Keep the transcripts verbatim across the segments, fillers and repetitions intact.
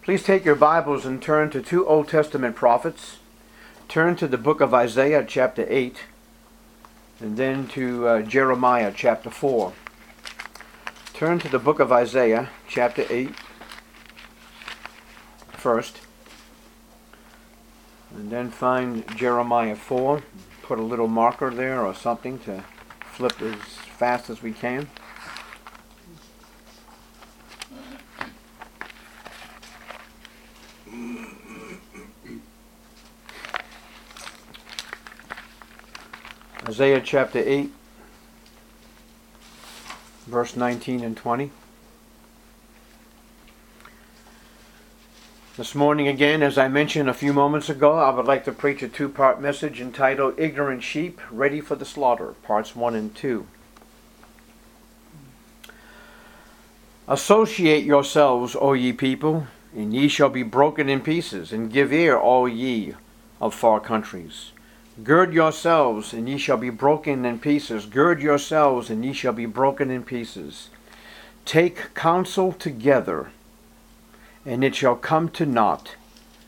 Please take your Bibles and turn to two Old Testament prophets. Turn to the book of Isaiah chapter eight, and then to uh, Jeremiah chapter four. Turn to the book of Isaiah chapter eight first, and then find Jeremiah four. Put a little marker there or something to flip as fast as we can. Isaiah chapter eight, verse nineteen and twenty. This morning again, as I mentioned a few moments ago, I would like to preach a two-part message entitled Ignorant Sheep Ready for the Slaughter, parts one and two. Associate yourselves, O ye people, and ye shall be broken in pieces, and give ear, all ye of far countries. Gird yourselves, and ye shall be broken in pieces. Gird yourselves, and ye shall be broken in pieces. Take counsel together, and it shall come to naught.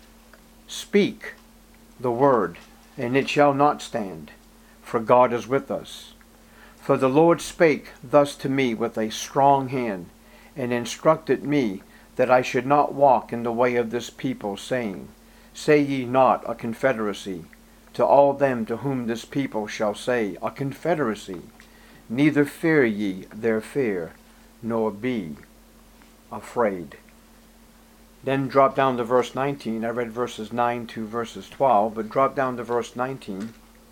Speak the word, and it shall not stand, for God is with us. For the Lord spake thus to me with a strong hand, and instructed me that I should not walk in the way of this people, saying, Say ye not a confederacy, to all them to whom this people shall say, A confederacy, neither fear ye their fear, nor be afraid. Then drop down to verse nineteen. I read verses nine to verses twelve, but drop down to verse nineteen.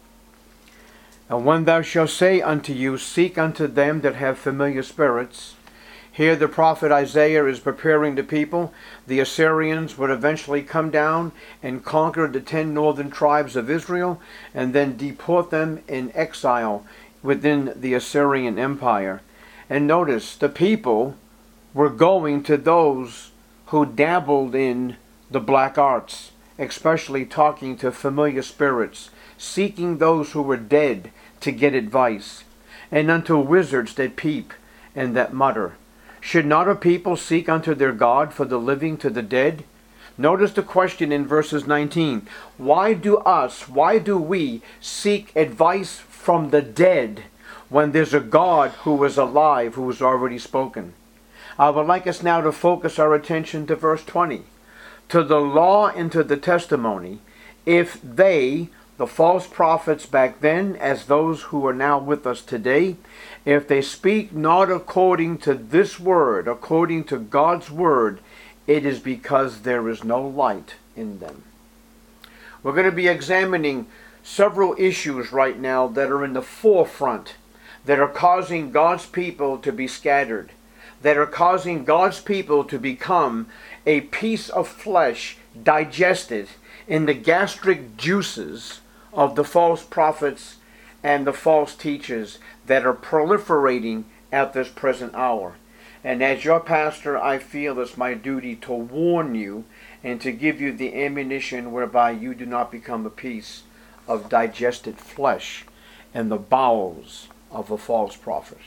And when thou shalt say unto you, Seek unto them that have familiar spirits. Here the prophet Isaiah is preparing the people. The Assyrians would eventually come down and conquer the ten northern tribes of Israel and then deport them in exile within the Assyrian Empire. And notice, the people were going to those who dabbled in the black arts, especially talking to familiar spirits, seeking those who were dead to get advice, and unto wizards that peep and that mutter. Should not a people seek unto their God for the living to the dead? Notice the question in verses nineteen. Why do us, why do we seek advice from the dead when there's a God who is alive, who has already spoken? I would like us now to focus our attention to verse twenty. To the law and to the testimony, if they, the false prophets back then, as those who are now with us today, if they speak not according to this word, according to God's word, it is because there is no light in them. We're going to be examining several issues right now that are in the forefront, that are causing God's people to be scattered, that are causing God's people to become a piece of flesh digested in the gastric juices of the false prophets and the false teachers that are proliferating at this present hour. And as your pastor, I feel it's my duty to warn you and to give you the ammunition whereby you do not become a piece of digested flesh in the bowels of a false prophet.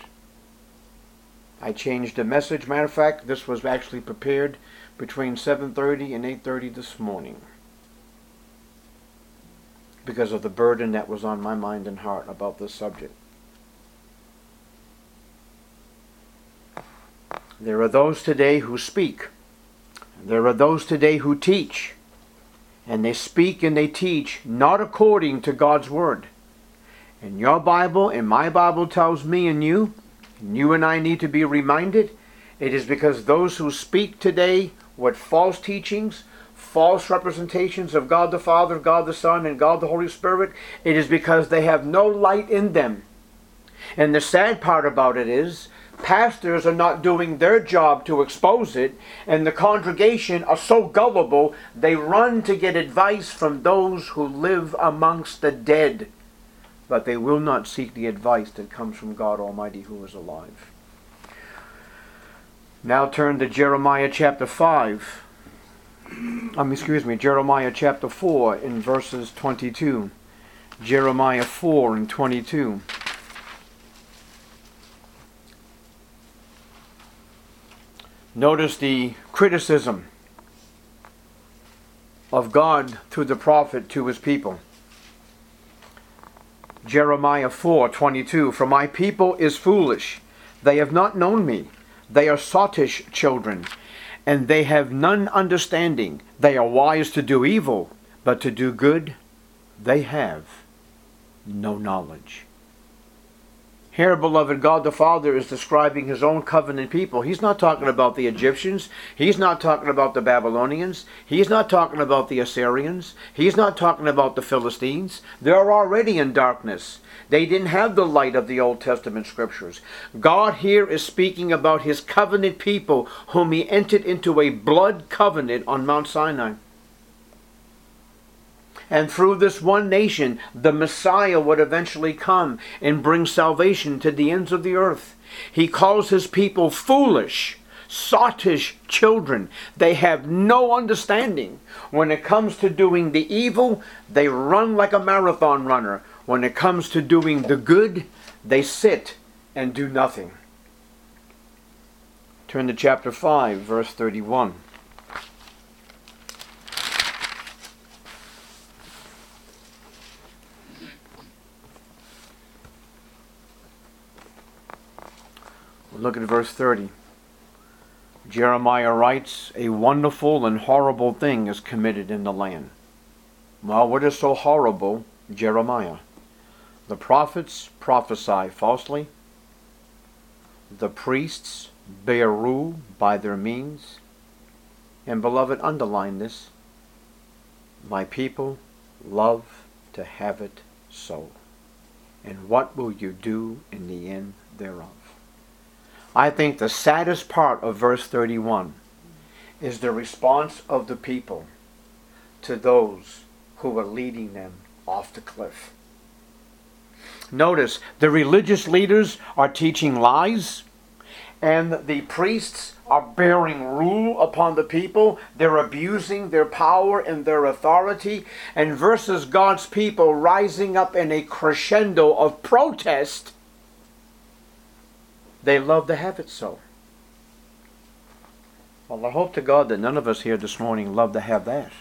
I changed the message. Matter of fact, this was actually prepared between seven thirty and eight thirty this morning, because of the burden that was on my mind and heart about this subject. There are those today who speak. There are those today who teach. And they speak and they teach not according to God's word. And your Bible and my Bible tells me and you, and you and I need to be reminded, it is because those who speak today with false teachings, false representations of God the Father, God the Son, and God the Holy Spirit, it is because they have no light in them. And the sad part about it is, pastors are not doing their job to expose it, and the congregation are so gullible, they run to get advice from those who live amongst the dead. But they will not seek the advice that comes from God Almighty who is alive. Now turn to Jeremiah chapter five. Um, excuse me, Jeremiah chapter four in verses twenty-two. Jeremiah four and twenty-two. Notice the criticism of God through the prophet to his people. Jeremiah four twenty-two, for my people is foolish. They have not known me. They are sottish children, and they have none understanding. They are wise to do evil, but to do good they have no knowledge. Here, beloved, God the Father is describing his own covenant people. He's not talking about the Egyptians. He's not talking about the Babylonians. He's not talking about the Assyrians. He's not talking about the Philistines. They're already in darkness. They didn't have the light of the Old Testament scriptures. God here is speaking about his covenant people whom he entered into a blood covenant on Mount Sinai. And through this one nation, the Messiah would eventually come and bring salvation to the ends of the earth. He calls his people foolish, sottish children. They have no understanding. When it comes to doing the evil, they run like a marathon runner. When it comes to doing the good, they sit and do nothing. Turn to chapter five, verse thirty-one. Look at verse thirty. Jeremiah writes, a wonderful and horrible thing is committed in the land. Well, what is so horrible, Jeremiah? The prophets prophesy falsely. The priests bear rule by their means. And beloved, underline this. My people love to have it so. And what will you do in the end thereof? I think the saddest part of verse thirty-one is the response of the people to those who are leading them off the cliff. Notice, the religious leaders are teaching lies, and the priests are bearing rule upon the people. They're abusing their power and their authority, and versus God's people rising up in a crescendo of protest, they love to have it so. Well, I hope to God that none of us here this morning love to have that.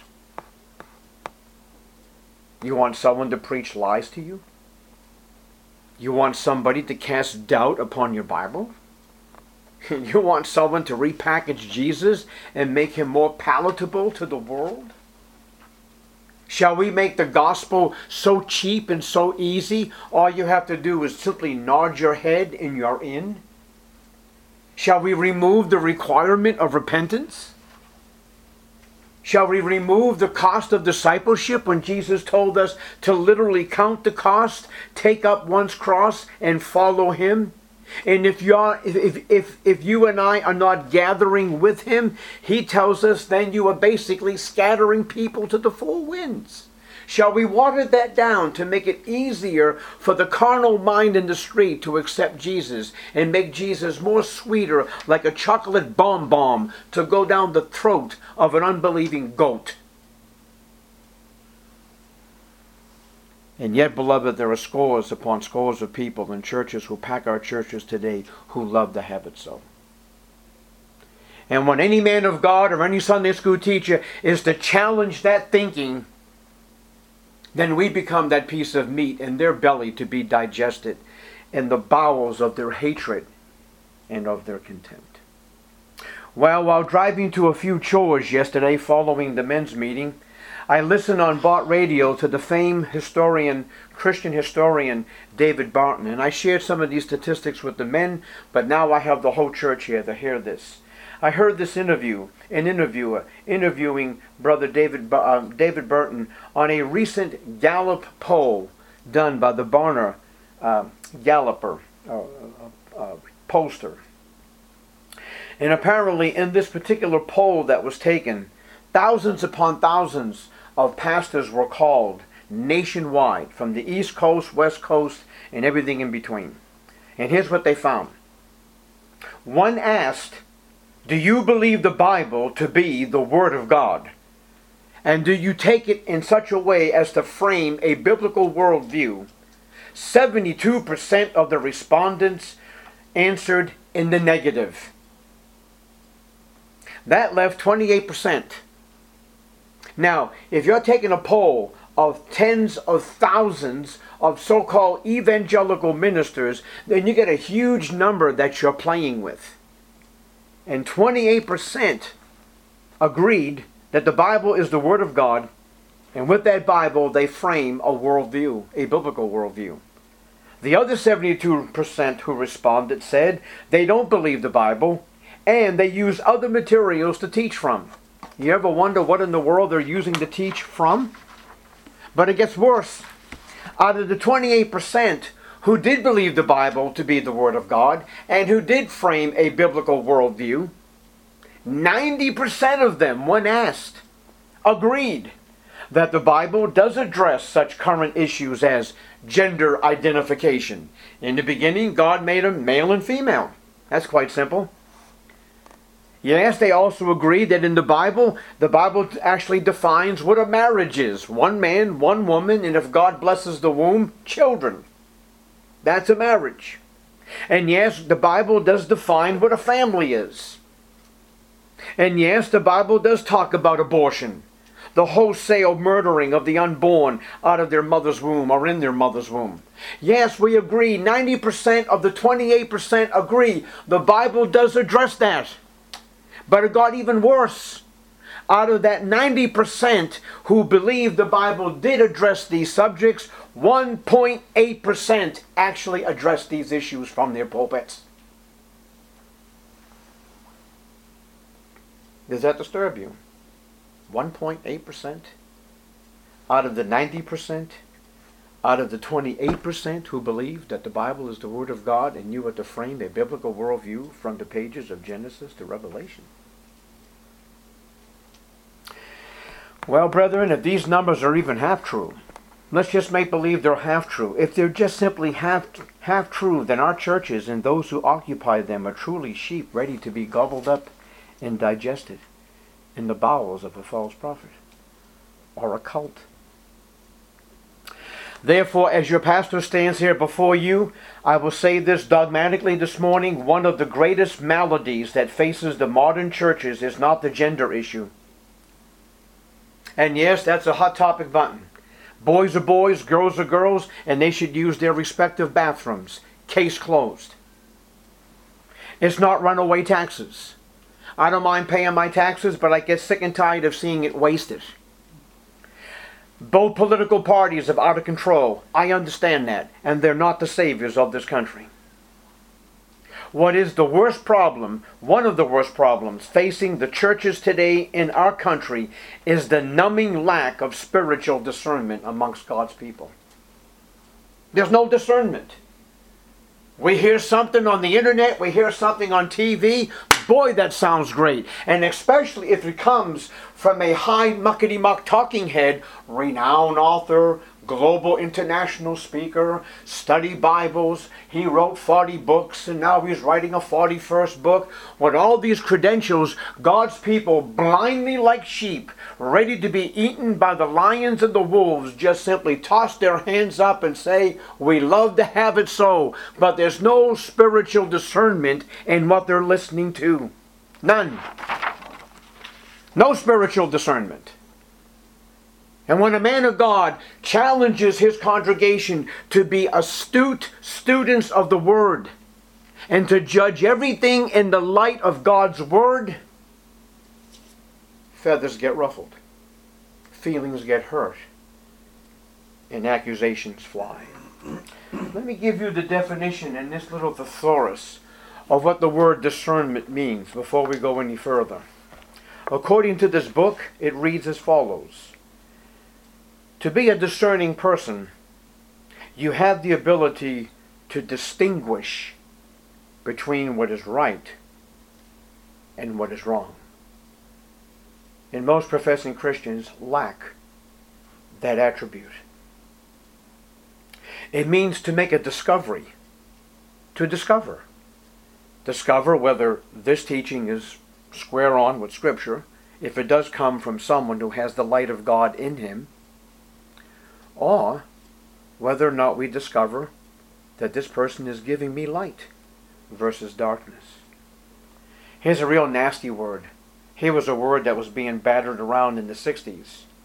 You want someone to preach lies to you? You want somebody to cast doubt upon your Bible? You want someone to repackage Jesus and make him more palatable to the world? Shall we make the gospel so cheap and so easy, all you have to do is simply nod your head and you're in? Shall we remove the requirement of repentance? Shall we remove the cost of discipleship when Jesus told us to literally count the cost, take up one's cross, and follow him? And if you are, if, if, if you and I are not gathering with him, he tells us then you are basically scattering people to the four winds. Shall we water that down to make it easier for the carnal mind in the street to accept Jesus and make Jesus more sweeter, like a chocolate bomb-bomb to go down the throat of an unbelieving goat? And yet, beloved, there are scores upon scores of people in churches who pack our churches today who love to have it so. And when any man of God or any Sunday school teacher is to challenge that thinking, then we become that piece of meat in their belly to be digested in the bowels of their hatred and of their contempt. Well, while driving to a few chores yesterday following the men's meeting, I listened on Bart Radio to the famed historian, Christian historian, David Barton, and I shared some of these statistics with the men, but now I have the whole church here to hear this. I heard this interview, an interviewer interviewing Brother David uh, David Burton on a recent Gallup poll done by the Barna uh, Galluper uh, uh, pollster. And apparently in this particular poll that was taken, thousands upon thousands of pastors were called nationwide, from the East Coast, West Coast, and everything in between. And here's what they found. One asked, do you believe the Bible to be the Word of God? And do you take it in such a way as to frame a biblical worldview? seventy-two percent of the respondents answered in the negative. That left twenty-eight percent. Now, if you're taking a poll of tens of thousands of so-called evangelical ministers, then you get a huge number that you're playing with. And twenty-eight percent agreed that the Bible is the Word of God, and with that Bible they frame a worldview, a biblical worldview. The other seventy-two percent who responded said they don't believe the Bible, and they use other materials to teach from. You ever wonder what in the world they're using to teach from? But it gets worse. Out of the twenty-eight percent who did believe the Bible to be the Word of God, and who did frame a biblical worldview, ninety percent of them, when asked, agreed that the Bible does address such current issues as gender identification. In the beginning, God made them male and female. That's quite simple. Yes, they also agree that in the Bible, the Bible actually defines what a marriage is. One man, one woman, and if God blesses the womb, children. That's a marriage. And yes, the Bible does define what a family is. And yes, the Bible does talk about abortion. The wholesale murdering of the unborn out of their mother's womb or in their mother's womb. Yes, we agree. ninety percent of the twenty-eight percent agree. The Bible does address that. But it got even worse. Out of that ninety percent who believe the Bible did address these subjects, one point eight percent actually addressed these issues from their pulpits. Does that disturb you? one point eight percent out of the ninety percent, out of the twenty-eight percent who believe that the Bible is the Word of God and you are to frame a biblical worldview from the pages of Genesis to Revelation. Well, brethren, if these numbers are even half true, let's just make believe they're half true. If they're just simply half, half true, then our churches and those who occupy them are truly sheep ready to be gobbled up and digested in the bowels of a false prophet or a cult. Therefore, as your pastor stands here before you, I will say this dogmatically this morning: one of the greatest maladies that faces the modern churches is not the gender issue. And yes, that's a hot topic button. Boys are boys, girls are girls, and they should use their respective bathrooms. Case closed. It's not runaway taxes. I don't mind paying my taxes, but I get sick and tired of seeing it wasted. Both political parties are out of control. I understand that. And they're not the saviors of this country. What is the worst problem, one of the worst problems facing the churches today in our country, is the numbing lack of spiritual discernment amongst God's people. There's no discernment. We hear something on the internet, we hear something on T V, boy, that sounds great. And especially if it comes from a high muckety-muck talking head, renowned author, global international speaker, study Bibles. He wrote forty books and now he's writing a forty-first book. With all these credentials, God's people, blindly like sheep, ready to be eaten by the lions and the wolves, just simply toss their hands up and say, we love to have it so. But there's no spiritual discernment in what they're listening to. None. No spiritual discernment. And when a man of God challenges his congregation to be astute students of the Word and to judge everything in the light of God's Word, feathers get ruffled, feelings get hurt, and accusations fly. Let me give you the definition in this little thesaurus of what the word discernment means before we go any further. According to this book, it reads as follows. To be a discerning person, you have the ability to distinguish between what is right and what is wrong. And most professing Christians lack that attribute. It means to make a discovery, to discover. Discover whether this teaching is square on with Scripture, if it does come from someone who has the light of God in him, or whether or not we discover that this person is giving me light versus darkness. Here's a real nasty word. Here was a word that was being battered around in the sixties.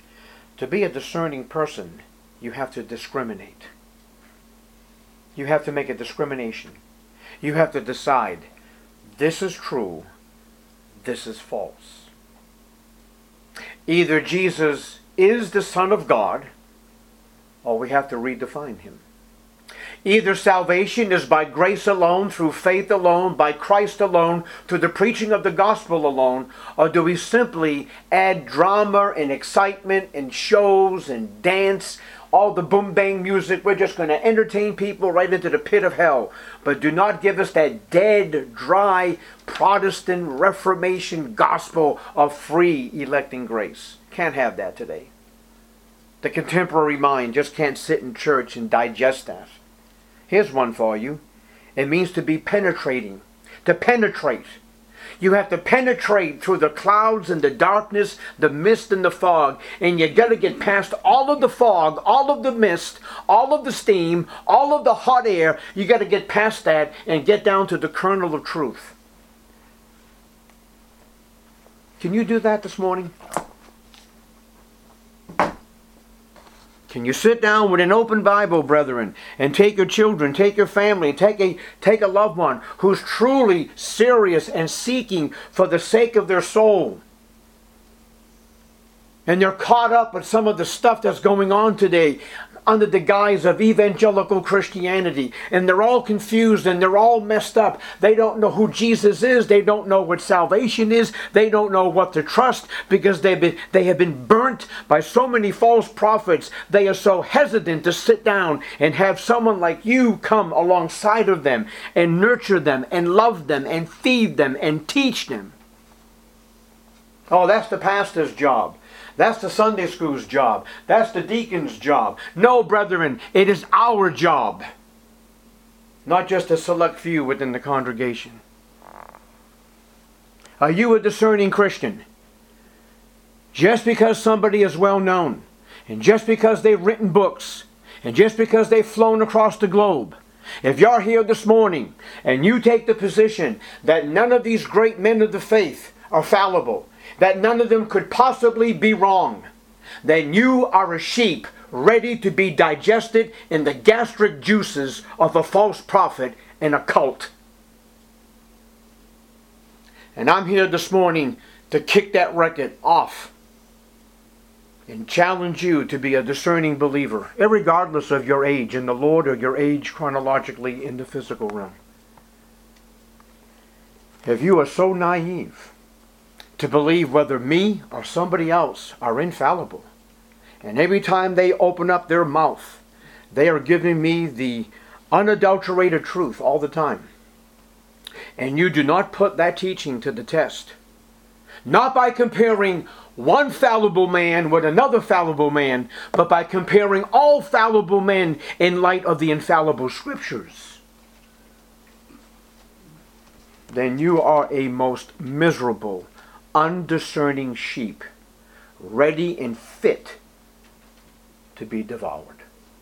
To be a discerning person, you have to discriminate. You have to make a discrimination. You have to decide, this is true, this is false. Either Jesus is the Son of God, or we have to redefine him. Either salvation is by grace alone, through faith alone, by Christ alone, through the preaching of the gospel alone, or do we simply add drama and excitement and shows and dance, all the boom bang music? We're just going to entertain people right into the pit of hell. But do not give us that dead, dry, Protestant Reformation gospel of free electing grace. Can't have that today. The contemporary mind just can't sit in church and digest that. Here's one for you. It means to be penetrating. To penetrate. You have to penetrate through the clouds and the darkness, the mist and the fog. And you got to get past all of the fog, all of the mist, all of the steam, all of the hot air. You got to get past that and get down to the kernel of truth. Can you do that this morning? Can you sit down with an open Bible, brethren, and take your children, take your family, take a, take a loved one who's truly serious and seeking for the sake of their soul, and they're caught up with some of the stuff that's going on today under the guise of evangelical Christianity, and they're all confused and they're all messed up. They don't know who Jesus is. They don't know what salvation is. They don't know what to trust because they've been, they have been burnt by so many false prophets. They are so hesitant to sit down and have someone like you come alongside of them and nurture them and love them and feed them and teach them. Oh, that's the pastor's job. That's the Sunday school's job. That's the deacon's job. No, brethren, it is our job. Not just a select few within the congregation. Are you a discerning Christian? Just because somebody is well known, and just because they've written books, and just because they've flown across the globe, if you're here this morning and you take the position that none of these great men of the faith are fallible, that none of them could possibly be wrong, then you are a sheep ready to be digested in the gastric juices of a false prophet and a cult. And I'm here this morning to kick that record off and challenge you to be a discerning believer, irregardless of your age in the Lord or your age chronologically in the physical realm. If you are so naive to believe whether me or somebody else are infallible, and every time they open up their mouth, they are giving me the unadulterated truth all the time, and you do not put that teaching to the test, not by comparing one fallible man with another fallible man, but by comparing all fallible men in light of the infallible scriptures, then you are a most miserable, undiscerning sheep, ready and fit to be devoured.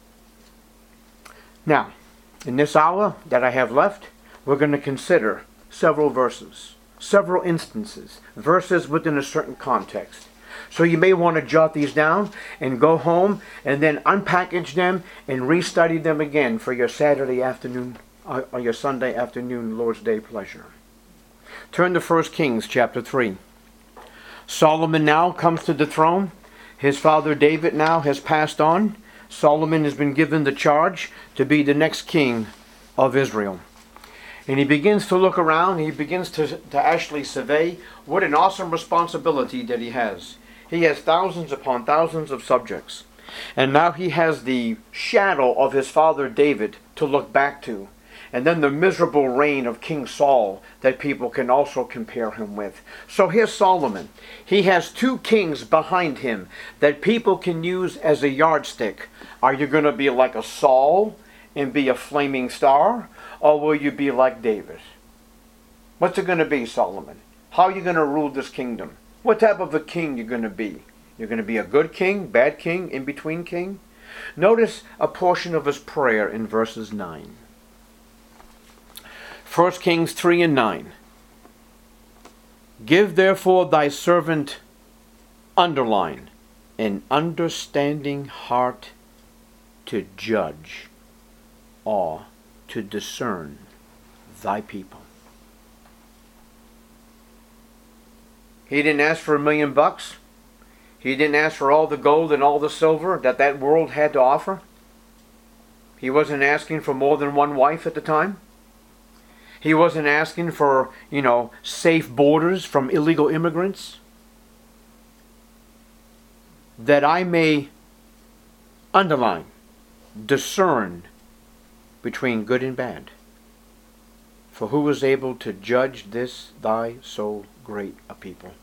Now, in this hour that I have left, we're going to consider several verses, several instances, verses within a certain context. So you may want to jot these down and go home and then unpackage them and restudy them again for your Saturday afternoon uh, or your Sunday afternoon Lord's Day pleasure. Turn to First Kings chapter three. Solomon now comes to the throne. His father David now has passed on. Solomon has been given the charge to be the next king of Israel. And he begins to look around. He begins to, to actually survey what an awesome responsibility that he has. He has thousands upon thousands of subjects. And now he has the shadow of his father David to look back to. And then the miserable reign of King Saul that people can also compare him with. So here's Solomon. He has two kings behind him that people can use as a yardstick. Are you going to be like a Saul and be a flaming star? Or will you be like David? What's it going to be, Solomon? How are you going to rule this kingdom? What type of a king you're going to be? You're going to be a good king, bad king, in-between king? Notice a portion of his prayer in verses nine. First Kings three and nine. Give therefore thy servant, underline, an understanding heart to judge or to discern thy people. He didn't ask for a million bucks. He didn't ask for all the gold and all the silver that that world had to offer. He wasn't asking for more than one wife at the time. He wasn't asking for, you know, safe borders from illegal immigrants. That I may underline, discern between good and bad. For who is able to judge this thy so great a people?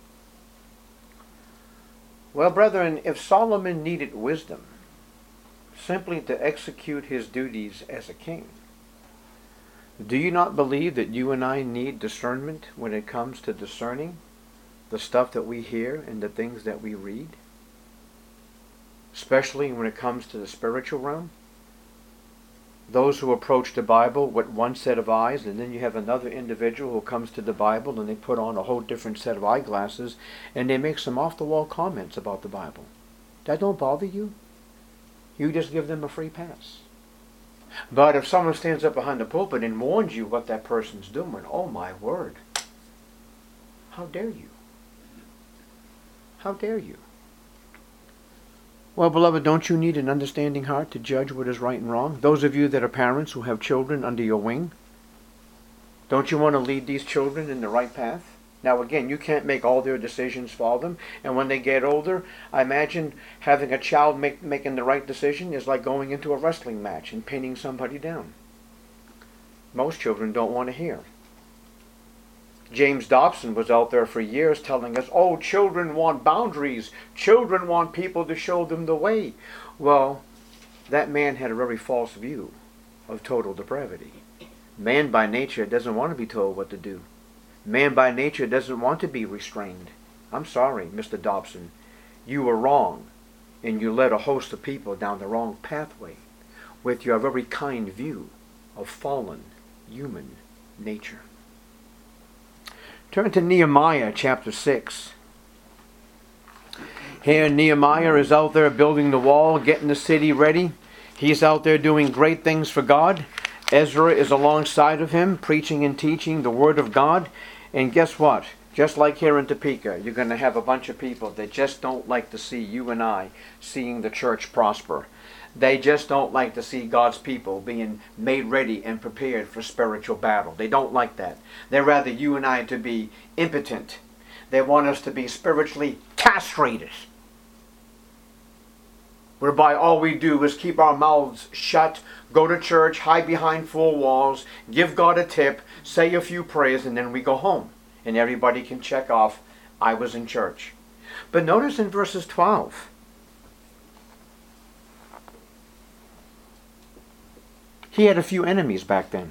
Well, brethren, if Solomon needed wisdom simply to execute his duties as a king, do you not believe that you and I need discernment when it comes to discerning the stuff that we hear and the things that we read? Especially when it comes to the spiritual realm? Those who approach the Bible with one set of eyes, and then you have another individual who comes to the Bible and they put on a whole different set of eyeglasses and they make some off-the-wall comments about the Bible. That don't bother you? You just give them a free pass. But if someone stands up behind the pulpit and warns you what that person's doing, oh my word, how dare you? How dare you? Well, beloved, don't you need an understanding heart to judge what is right and wrong? Those of you that are parents who have children under your wing, don't you want to lead these children in the right path? Now again, you can't make all their decisions for them. And when they get older, I imagine having a child make, making the right decision is like going into a wrestling match and pinning somebody down. Most children don't want to hear. James Dobson was out there for years telling us, oh, children want boundaries. Children want people to show them the way. Well, that man had a very false view of total depravity. Man by nature doesn't want to be told what to do. Man by nature doesn't want to be restrained. I'm sorry, Mister Dobson. You were wrong, and you led a host of people down the wrong pathway with your very kind view of fallen human nature. Turn to Nehemiah chapter six. Here Nehemiah is out there building the wall, getting the city ready. He's out there doing great things for God. Ezra is alongside of him, preaching and teaching the Word of God. And guess what? Just like here in Topeka, you're going to have a bunch of people that just don't like to see you and I seeing the church prosper. They just don't like to see God's people being made ready and prepared for spiritual battle. They don't like that. They'd rather you and I to be impotent. They want us to be spiritually castrated, whereby all we do is keep our mouths shut, go to church, hide behind four walls, give God a tip, say a few prayers, and then we go home. And everybody can check off, I was in church. But notice in verses twelve, he had a few enemies back then.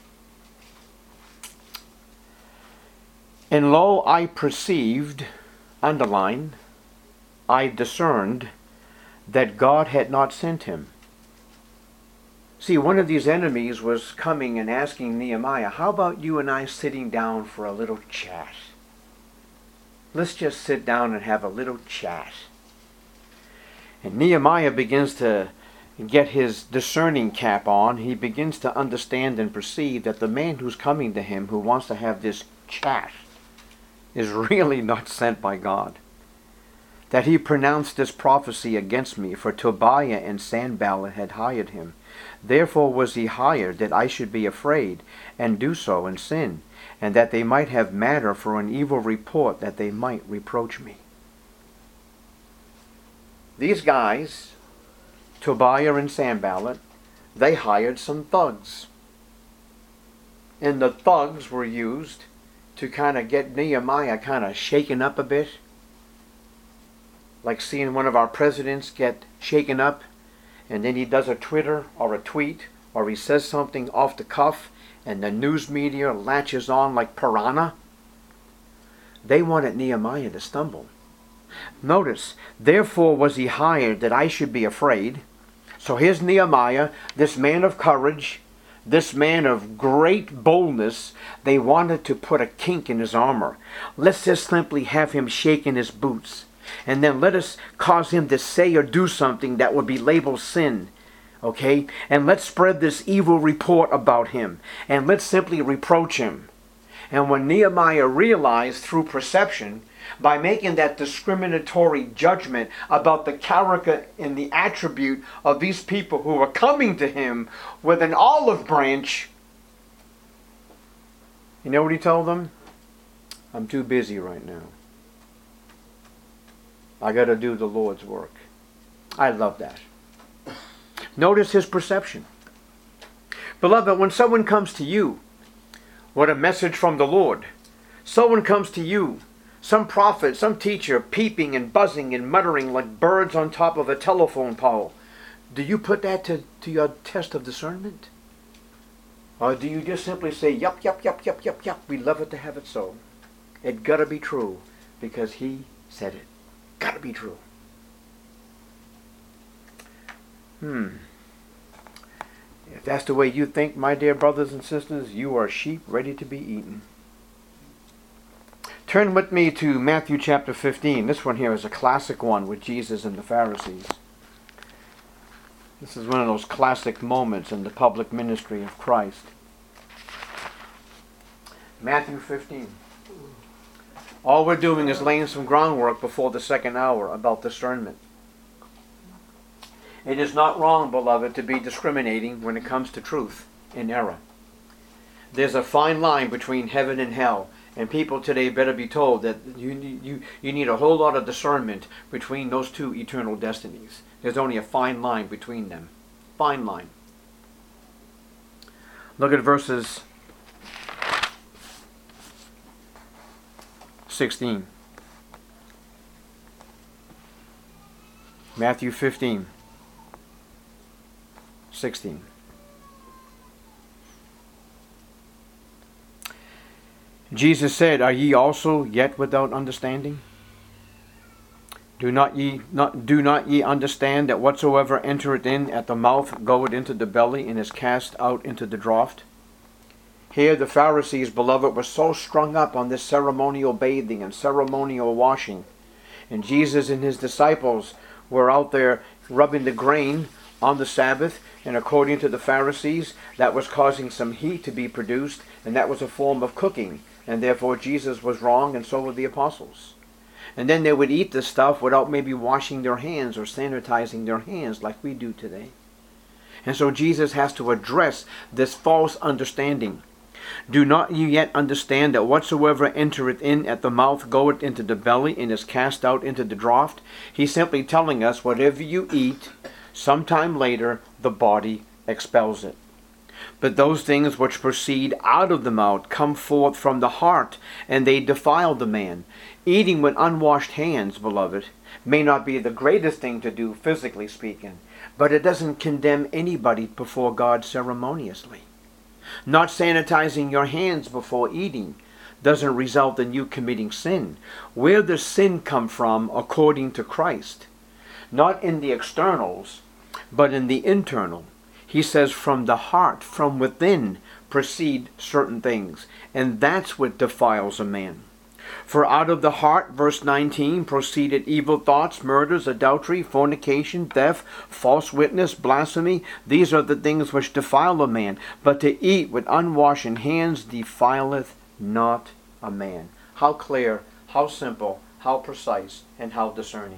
And lo, I perceived, underline, I discerned that God had not sent him. See, one of these enemies was coming and asking Nehemiah, how about you and I sitting down for a little chat? Let's just sit down and have a little chat. And Nehemiah begins to get his discerning cap on. He begins to understand and perceive that the man who's coming to him, who wants to have this chat, is really not sent by God. That he pronounced this prophecy against me, for Tobiah and Sanballat had hired him. Therefore was he hired, that I should be afraid, and do so and sin, and that they might have matter for an evil report, that they might reproach me. These guys, Tobiah and Sanballat, they hired some thugs. And the thugs were used to kind of get Nehemiah kind of shaken up a bit. Like seeing one of our presidents get shaken up, and then he does a Twitter or a tweet, or he says something off the cuff, and the news media latches on like piranha. They wanted Nehemiah to stumble. Notice, therefore was he hired, that I should be afraid. So here's Nehemiah, this man of courage, this man of great boldness. They wanted to put a kink in his armor. Let's just simply have him shake in his boots. And then let us cause him to say or do something that would be labeled sin. Okay? And let's spread this evil report about him. And let's simply reproach him. And when Nehemiah realized through perception, by making that discriminatory judgment about the character and the attribute of these people who were coming to him with an olive branch, you know what he told them? I'm too busy right now. I got to do the Lord's work. I love that. Notice his perception. Beloved, when someone comes to you with a message from the Lord, someone comes to you, some prophet, some teacher, peeping and buzzing and muttering like birds on top of a telephone pole, do you put that to, to your test of discernment? Or do you just simply say, yup, yup, yup, yup, yup, yup, we love it to have it so. It gotta be true because he said it. Gotta be true. Hmm. If that's the way you think, my dear brothers and sisters, you are sheep ready to be eaten. Turn with me to Matthew chapter fifteen. This one here is a classic one with Jesus and the Pharisees. This is one of those classic moments in the public ministry of Christ. Matthew fifteen. All we're doing is laying some groundwork before the second hour about discernment. It is not wrong, beloved, to be discriminating when it comes to truth and error. There's a fine line between heaven and hell, and people today better be told that you need, you, you need a whole lot of discernment between those two eternal destinies. There's only a fine line between them. Fine line. Look at verses sixteen. Matthew fifteen. sixteen. Jesus said, are ye also yet without understanding? Do not ye not do not ye understand that whatsoever entereth in at the mouth goeth into the belly and is cast out into the draught? Here the Pharisees, beloved, were so strung up on this ceremonial bathing and ceremonial washing. And Jesus and his disciples were out there rubbing the grain on the Sabbath, and according to the Pharisees, that was causing some heat to be produced, and that was a form of cooking. And therefore Jesus was wrong, and so were the apostles. And then they would eat this stuff without maybe washing their hands or sanitizing their hands like we do today. And so Jesus has to address this false understanding. Do not ye yet understand that whatsoever entereth in at the mouth goeth into the belly and is cast out into the draught? He's simply telling us whatever you eat, sometime later the body expels it. But those things which proceed out of the mouth come forth from the heart, and they defile the man. Eating with unwashed hands, beloved, may not be the greatest thing to do, physically speaking, but it doesn't condemn anybody before God ceremoniously. Not sanitizing your hands before eating doesn't result in you committing sin. Where does sin come from according to Christ? Not in the externals, but in the internal. He says from the heart, from within, proceed certain things. And that's what defiles a man. For out of the heart, verse nineteen, proceeded evil thoughts, murders, adultery, fornication, theft, false witness, blasphemy. These are the things which defile a man. But to eat with unwashed hands defileth not a man. How clear, how simple, how precise, and how discerning.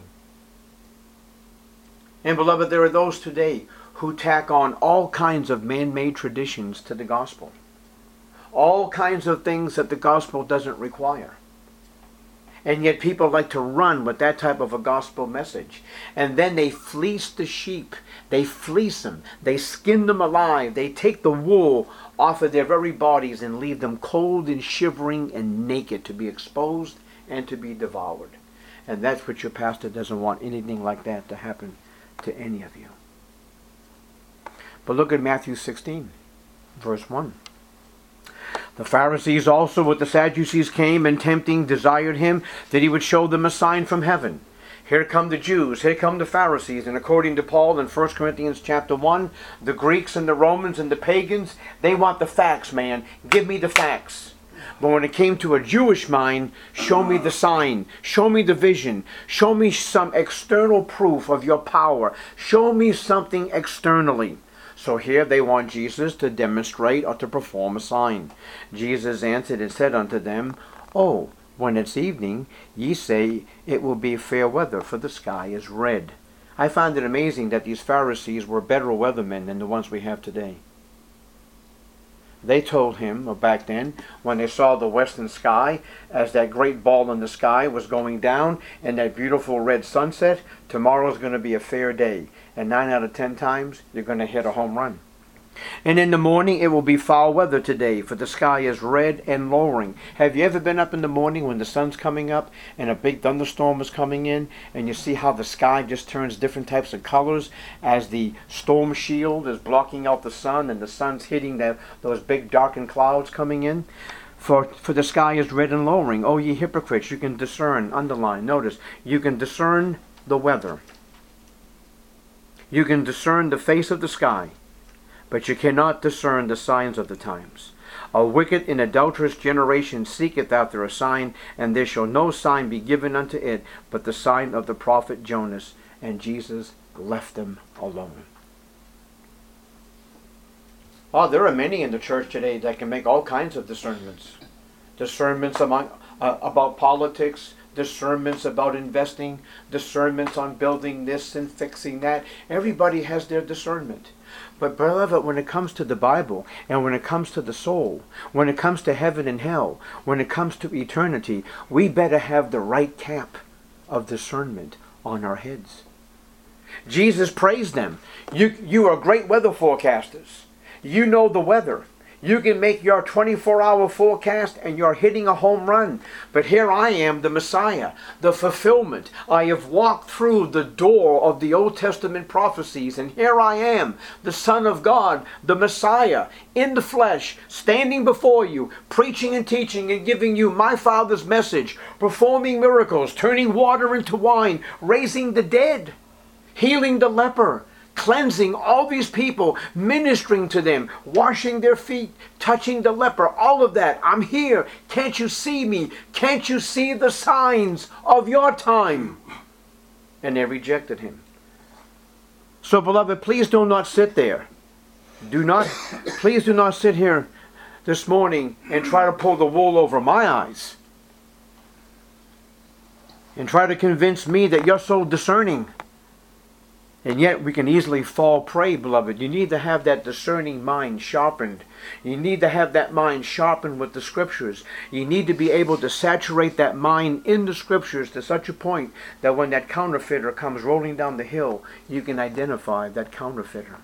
And beloved, there are those today who tack on all kinds of man-made traditions to the gospel. All kinds of things that the gospel doesn't require. And yet people like to run with that type of a gospel message. And then they fleece the sheep. They fleece them. They skin them alive. They take the wool off of their very bodies and leave them cold and shivering and naked to be exposed and to be devoured. And that's what your pastor doesn't want anything like that to happen to any of you. But look at Matthew sixteen, verse one. The Pharisees also with the Sadducees came, and tempting desired him that he would show them a sign from heaven. Here come the Jews, here come the Pharisees, and according to Paul in First Corinthians chapter one, the Greeks and the Romans and the pagans, they want the facts, man. Give me the facts. But when it came to a Jewish mind, show me the sign, show me the vision, show me some external proof of your power, show me something externally. So here they want Jesus to demonstrate or to perform a sign. Jesus answered and said unto them, Oh, when it's evening, ye say it will be fair weather, for the sky is red. I find it amazing that these Pharisees were better weathermen than the ones we have today. They told him, or back then, when they saw the western sky, as that great ball in the sky was going down, and that beautiful red sunset, tomorrow's going to be a fair day. And nine out of ten times, you're going to hit a home run. And in the morning, it will be foul weather today, for the sky is red and lowering. Have you ever been up in the morning when the sun's coming up and a big thunderstorm is coming in, and you see how the sky just turns different types of colors as the storm shield is blocking out the sun and the sun's hitting the, those big darkened clouds coming in? For, for the sky is red and lowering. O ye hypocrites, you can discern, underline, notice, you can discern the weather. You can discern the face of the sky, but you cannot discern the signs of the times. A wicked and adulterous generation seeketh after a sign, and there shall no sign be given unto it, but the sign of the prophet Jonas. And Jesus left them alone. Oh, there are many in the church today that can make all kinds of discernments. Discernments among, uh, about politics, discernments about investing, discernments on building this and fixing that. Everybody has their discernment. But beloved, when it comes to the Bible, and when it comes to the soul, when it comes to heaven and hell, when it comes to eternity, we better have the right cap of discernment on our heads. Jesus praised them. You, you are great weather forecasters. You know the weather. You can make your twenty-four hour forecast and you're hitting a home run. But here I am, the Messiah, the fulfillment. I have walked through the door of the Old Testament prophecies, and here I am, the Son of God, the Messiah, in the flesh, standing before you, preaching and teaching and giving you my Father's message, performing miracles, turning water into wine, raising the dead, healing the leper, cleansing all these people, ministering to them, washing their feet, touching the leper, all of that. I'm here. Can't you see me? Can't you see the signs of your time? And they rejected him. So, beloved, please do not sit there. Do not, please do not sit here this morning and try to pull the wool over my eyes and try to convince me that you're so discerning. And yet we can easily fall prey, beloved. You need to have that discerning mind sharpened. You need to have that mind sharpened with the Scriptures. You need to be able to saturate that mind in the Scriptures to such a point that when that counterfeiter comes rolling down the hill, you can identify that counterfeiter.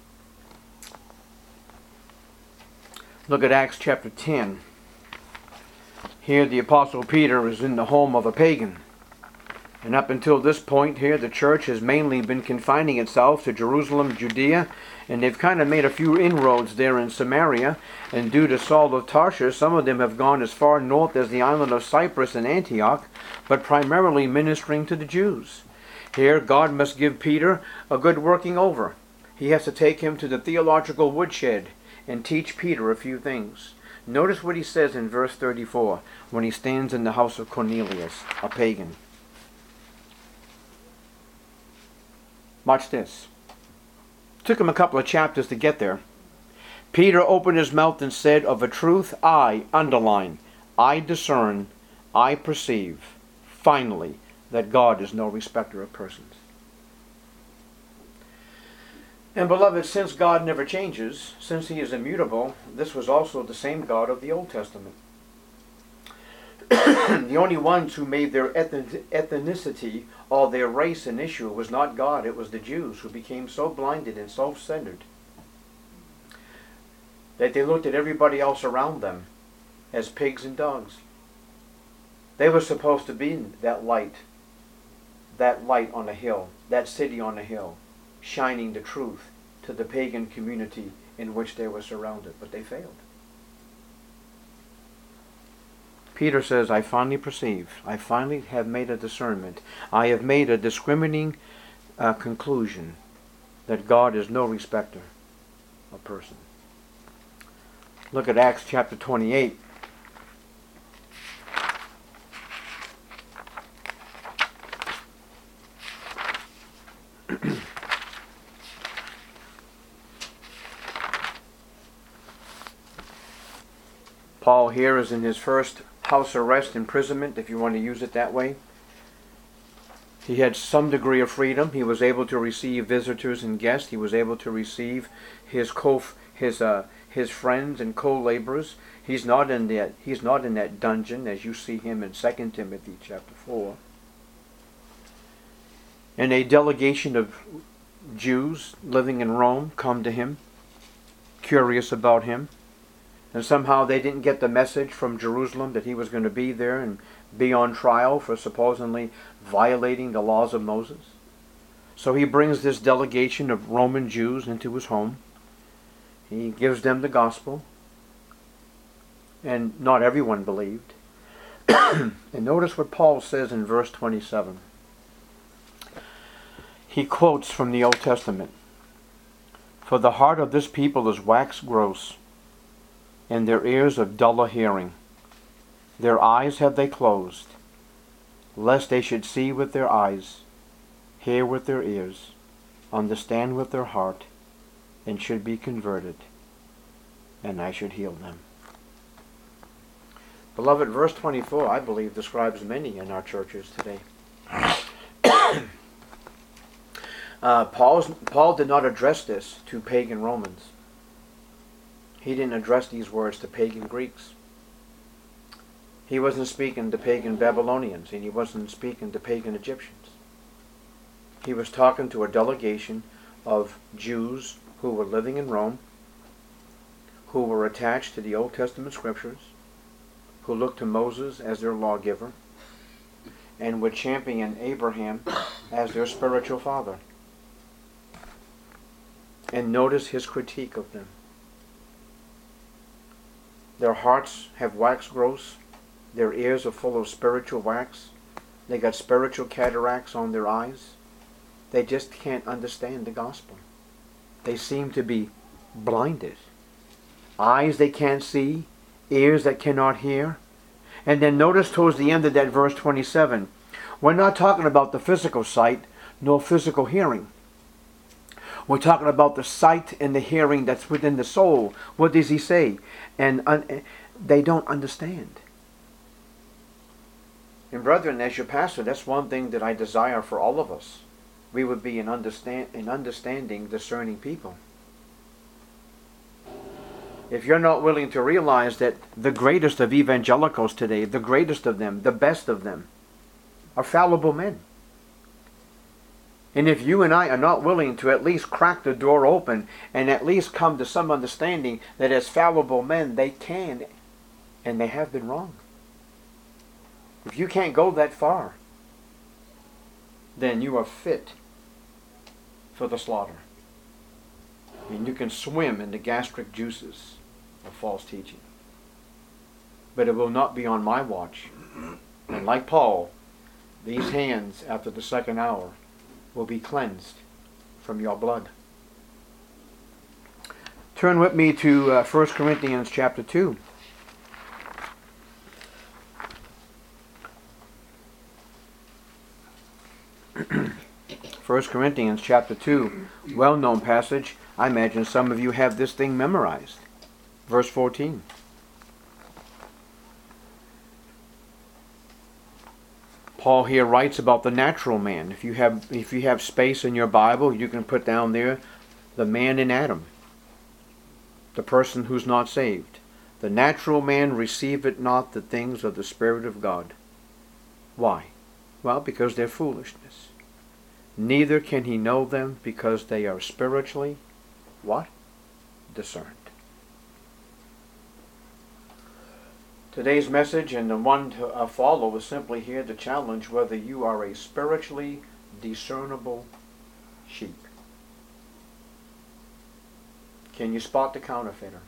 Look at Acts chapter ten. Here the Apostle Peter is in the home of a pagan. And up until this point here, the church has mainly been confining itself to Jerusalem, Judea, and they've kind of made a few inroads there in Samaria. And due to Saul of Tarsus, some of them have gone as far north as the island of Cyprus and Antioch, but primarily ministering to the Jews. Here, God must give Peter a good working over. He has to take him to the theological woodshed and teach Peter a few things. Notice what he says in verse thirty-four, when he stands in the house of Cornelius, a pagan. Watch this. Took him a couple of chapters to get there. Peter opened his mouth and said, Of a truth, I, underline, I discern, I perceive, finally, that God is no respecter of persons. And beloved, since God never changes, since he is immutable, this was also the same God of the Old Testament. The only ones who made their ethnicity or their race an issue was not God, it was the Jews, who became so blinded and self-centered that they looked at everybody else around them as pigs and dogs. They were supposed to be that light, that light on a hill, that city on a hill, shining the truth to the pagan community in which they were surrounded, but they failed. Peter says, I finally perceive, I finally have made a discernment, I have made a discriminating uh, conclusion that God is no respecter of person. Look at Acts chapter twenty-eight. Paul here is in his first house arrest imprisonment, if you want to use it that way. He had some degree of freedom. He was able to receive visitors and guests. He was able to receive his co his uh, his friends and co-laborers. He's not in that he's not in that dungeon as you see him in Second Timothy chapter four. And a delegation of Jews living in Rome come to him, curious about him. And somehow they didn't get the message from Jerusalem that he was going to be there and be on trial for supposedly violating the laws of Moses. So he brings this delegation of Roman Jews into his home. He gives them the gospel. And not everyone believed. And notice what Paul says in verse twenty-seven. He quotes from the Old Testament. For the heart of this people is wax gross, and their ears of dull hearing. Their eyes have they closed, lest they should see with their eyes, hear with their ears, understand with their heart, and should be converted, and I should heal them. Beloved, verse twenty-four, I believe, describes many in our churches today. uh, Paul's, Paul did not address this to pagan Romans. He didn't address these words to pagan Greeks. He wasn't speaking to pagan Babylonians, and he wasn't speaking to pagan Egyptians. He was talking to a delegation of Jews who were living in Rome, who were attached to the Old Testament scriptures, who looked to Moses as their lawgiver, and would champion Abraham as their spiritual father. And notice his critique of them. Their hearts have waxed gross. Their ears are full of spiritual wax. They got spiritual cataracts on their eyes. They just can't understand the gospel. They seem to be blinded. Eyes they can't see, ears that cannot hear. And then notice towards the end of that verse twenty-seven, we're not talking about the physical sight nor physical hearing. We're talking about the sight and the hearing that's within the soul. What does he say? And un- they don't understand. And brethren, as your pastor, that's one thing that I desire for all of us. We would be an, understand, an understanding, discerning people. If you're not willing to realize that the greatest of evangelicals today, the greatest of them, the best of them, are fallible men. And if you and I are not willing to at least crack the door open and at least come to some understanding that as fallible men they can and they have been wrong. If you can't go that far, then you are fit for the slaughter. I mean, you can swim in the gastric juices of false teaching. But it will not be on my watch. And like Paul, these hands after the second hour will be cleansed from your blood. Turn with me to uh, First Corinthians chapter two. First Corinthians chapter two, well-known passage. I imagine some of you have this thing memorized. Verse fourteen. Paul here writes about the natural man. If you have if you have space in your Bible, you can put down there the man in Adam, the person who's not saved. The natural man receiveth not the things of the Spirit of God. Why? Well, because they're foolishness. Neither can he know them because they are spiritually, what? Discerned. Today's message and the one to uh, follow is simply here to challenge whether you are a spiritually discernible sheep. Can you spot the counterfeiter?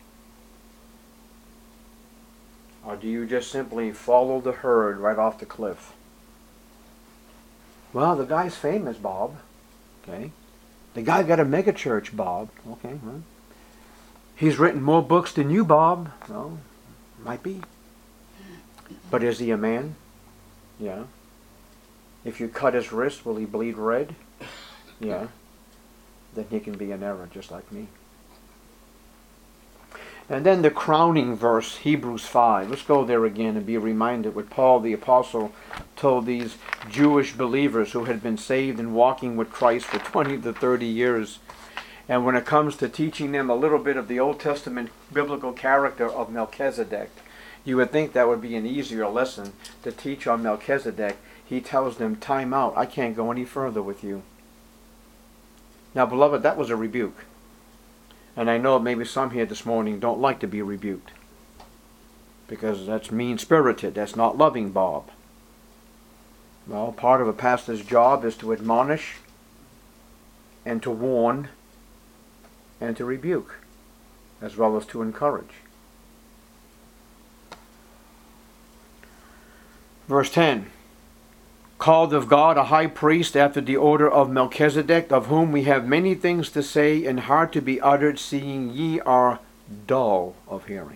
Or do you just simply follow the herd right off the cliff? Well, the guy's famous, Bob. Okay. The guy got a mega church, Bob. Okay. Well, he's written more books than you, Bob. Well, might be. But is he a man? Yeah. If you cut his wrist, will he bleed red? yeah, then he can be in error just like me. And then the crowning verse, Hebrews five. Let's go there again and be reminded what Paul the Apostle told these Jewish believers who had been saved and walking with Christ for twenty to thirty years. And when it comes to teaching them a little bit of the Old Testament biblical character of Melchizedek, you would think that would be an easier lesson to teach on Melchizedek. He tells them, time out, I can't go any further with you. Now, beloved, that was a rebuke. And I know maybe some here this morning don't like to be rebuked, because that's mean-spirited. That's not loving, Bob. Well, part of a pastor's job is to admonish and to warn and to rebuke, as well as to encourage. Verse ten. Called of God a high priest after the order of Melchizedek, of whom we have many things to say and hard to be uttered, seeing ye are dull of hearing.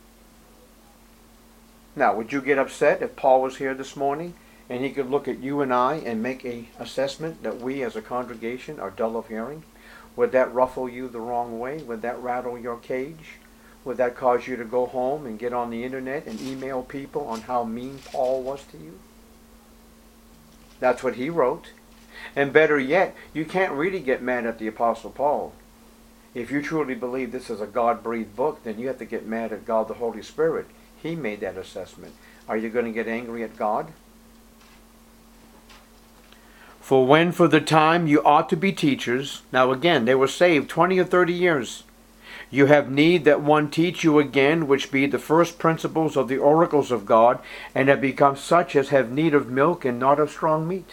Now, would you get upset if Paul was here this morning and he could look at you and I and make an assessment that we as a congregation are dull of hearing? Would that ruffle you the wrong way? Would that rattle your cage? Would that cause you to go home and get on the internet and email people on how mean Paul was to you? That's what he wrote. And better yet, you can't really get mad at the Apostle Paul. If you truly believe this is a God-breathed book, then you have to get mad at God the Holy Spirit. He made that assessment. Are you going to get angry at God? For when for the time you ought to be teachers, now again, they were saved twenty or thirty years. You have need that one teach you again, which be the first principles of the oracles of God, and have become such as have need of milk and not of strong meat.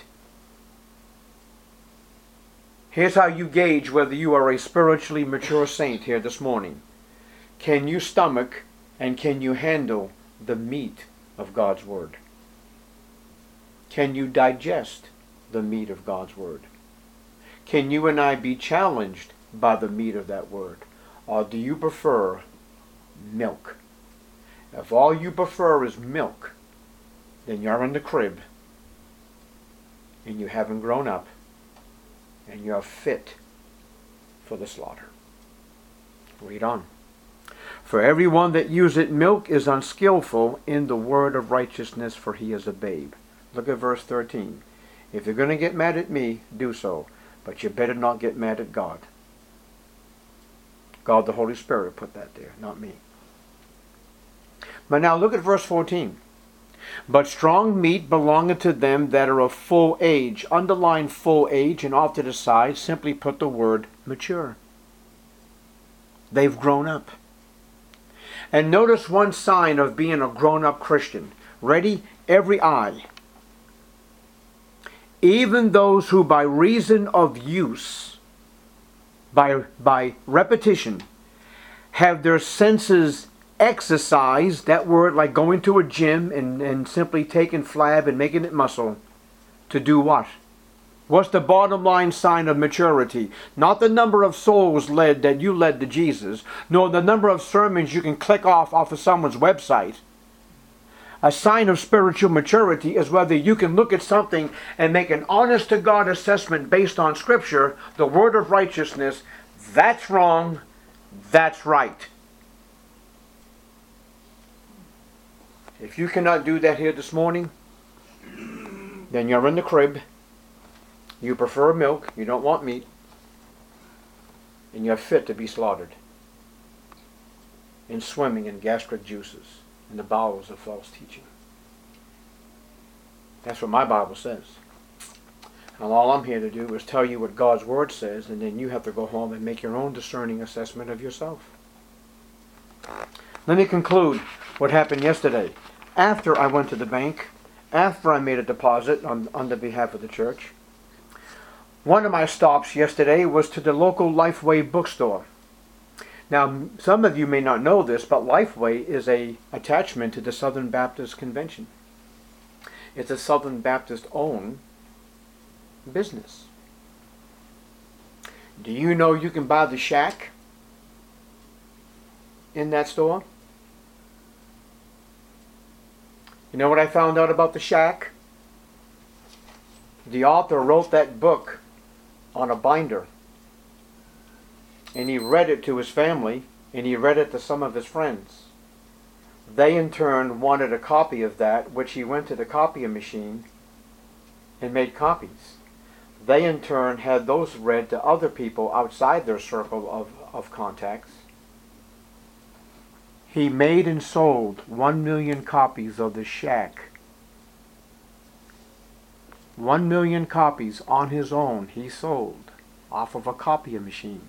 Here's how you gauge whether you are a spiritually mature saint here this morning. Can you stomach and can you handle the meat of God's Word? Can you digest the meat of God's Word? Can you and I be challenged by the meat of that Word? Or do you prefer milk? If all you prefer is milk, then you're in the crib and you haven't grown up and you're fit for the slaughter. Read on. For everyone that useth milk is unskillful in the word of righteousness, for he is a babe. Look at verse thirteen. If you're going to get mad at me, do so. But you better not get mad at God. God the Holy Spirit put that there, not me. But now look at verse fourteen. But strong meat belongeth to them that are of full age. Underline full age and off to the side, simply put the word mature. They've grown up. And notice one sign of being a grown-up Christian. Ready? Every eye. Even those who by reason of use, by, by repetition, have their senses exercised, that word like going to a gym and, and simply taking flab and making it muscle, to do what? What's the bottom line sign of maturity? Not the number of souls led that you led to Jesus, nor the number of sermons you can click off off of someone's website. A sign of spiritual maturity is whether you can look at something and make an honest-to-God assessment based on Scripture, the word of righteousness. That's wrong. That's right. If you cannot do that here this morning, then you're in the crib. You prefer milk. You don't want meat. And you're fit to be slaughtered and swimming in gastric juices in the bowels of false teaching. That's what my Bible says. And all I'm here to do is tell you what God's Word says, and then you have to go home and make your own discerning assessment of yourself. Let me conclude what happened yesterday. After I went to the bank, after I made a deposit on, on the behalf of the church, one of my stops yesterday was to the local Lifeway bookstore. Now, some of you may not know this, but Lifeway is a attachment to the Southern Baptist Convention. It's a Southern Baptist-owned business. Do you know you can buy the shack in that store? You know what I found out about the shack? The author wrote that book on a binder. And he read it to his family, and he read it to some of his friends. They in turn wanted a copy of that, which he went to the copying machine and made copies. They in turn had those read to other people outside their circle of, of contacts. He made and sold one million copies of The Shack. One million copies on his own he sold off of a copying machine.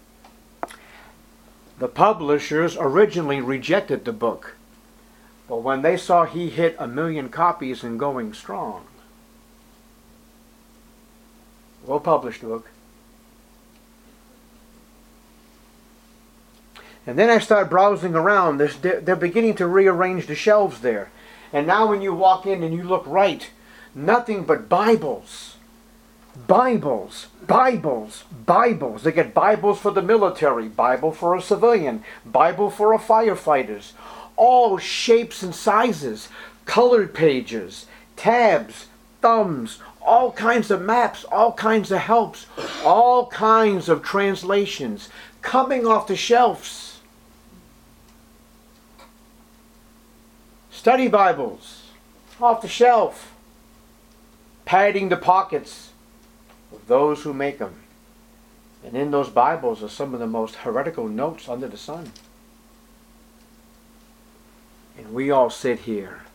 The publishers originally rejected the book, but when they saw he hit a million copies and going strong, we'll publish the book. And then I start browsing around. They're, they're beginning to rearrange the shelves there. And now when you walk in and you look right, nothing but Bibles. Bibles, Bibles, Bibles. They get Bibles for the military, Bible for a civilian, Bible for a firefighters. All shapes and sizes, colored pages, tabs, thumbs, all kinds of maps, all kinds of helps, all kinds of translations coming off the shelves. Study Bibles off the shelf, padding the pockets of those who make them. And in those Bibles are some of the most heretical notes under the sun. And we all sit here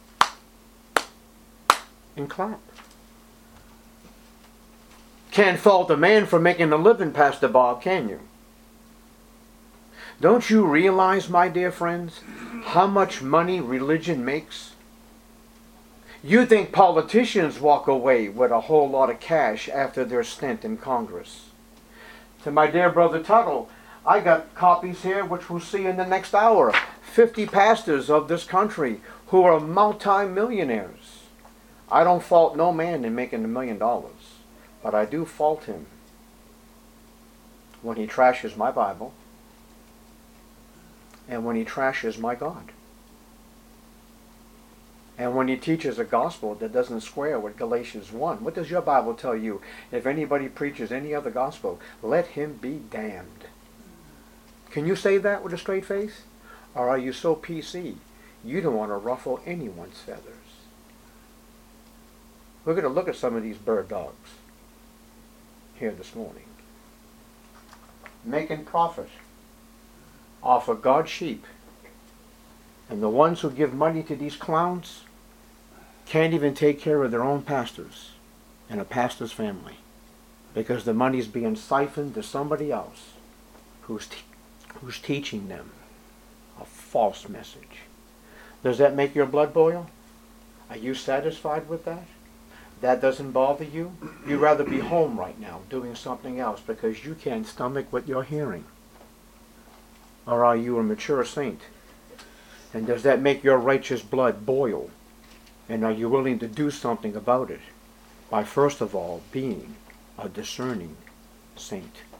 and clap. Can't fault a man for making a living, Pastor Bob, can you? Don't you realize, my dear friends, how much money religion makes? You think politicians walk away with a whole lot of cash after their stint in Congress. To my dear brother Tuttle, I got copies here which we'll see in the next hour. fifty pastors of this country who are multi-millionaires. I don't fault no man in making a million dollars, but I do fault him when he trashes my Bible and when he trashes my God. And when he teaches a gospel that doesn't square with Galatians one. What does your Bible tell you? If anybody preaches any other gospel, let him be damned. Can you say that with a straight face? Or are you so P C you don't want to ruffle anyone's feathers? We're going to look at some of these bird dogs here this morning. Making profit off of God's sheep. And the ones who give money to these clowns can't even take care of their own pastors and a pastor's family, because the money's being siphoned to somebody else who's, te- who's teaching them a false message. Does that make your blood boil? Are you satisfied with that? That doesn't bother you? You'd rather be home right now doing something else because you can't stomach what you're hearing. Or are you a mature saint? And does that make your righteous blood boil? And are you willing to do something about it by first of all being a discerning saint?